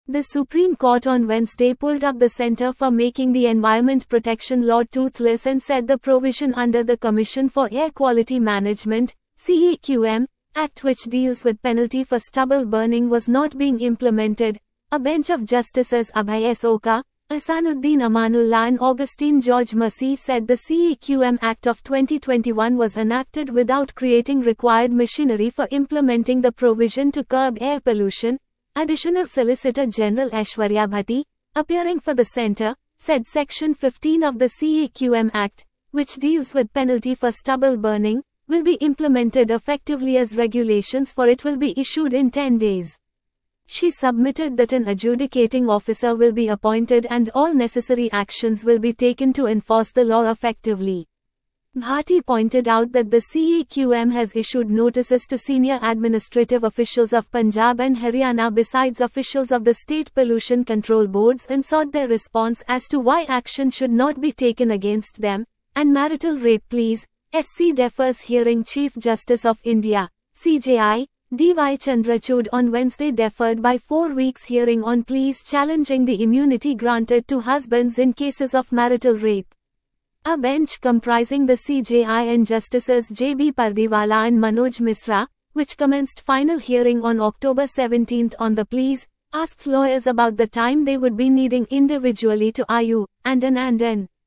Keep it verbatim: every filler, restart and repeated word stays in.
The Supreme Court on Wednesday pulled up the Center for Making the Environment Protection Law toothless and said the provision under the Commission for Air Quality Management (C A Q M) Act, which deals with penalty for stubble burning, was not being implemented. A bench of Justices Abhay S. Oka, Ahsanuddin Amanullah and Augustine George Massey said the C A Q M Act of twenty twenty-one was enacted without creating required machinery for implementing the provision to curb air pollution. Additional Solicitor General Aishwarya Bhatti, appearing for the centre, said Section fifteen of the C A Q M Act, which deals with penalty for stubble burning, will be implemented effectively as regulations for it will be issued in ten days. She submitted that an adjudicating officer will be appointed and all necessary actions will be taken to enforce the law effectively. Bhatti pointed out that the C A Q M has issued notices to senior administrative officials of Punjab and Haryana besides officials of the state pollution control boards and sought their response as to why action should not be taken against them, and marital rape pleas. S C defers hearing. Chief Justice of India, C J I, D Y Chandrachud on Wednesday deferred by four weeks hearing on pleas challenging the immunity granted to husbands in cases of marital rape. A bench comprising the C J I and Justices J B Pardiwala and Manoj Misra, which commenced final hearing on October seventeenth on the pleas, asked lawyers about the time they would be needing individually to argue, and an and an.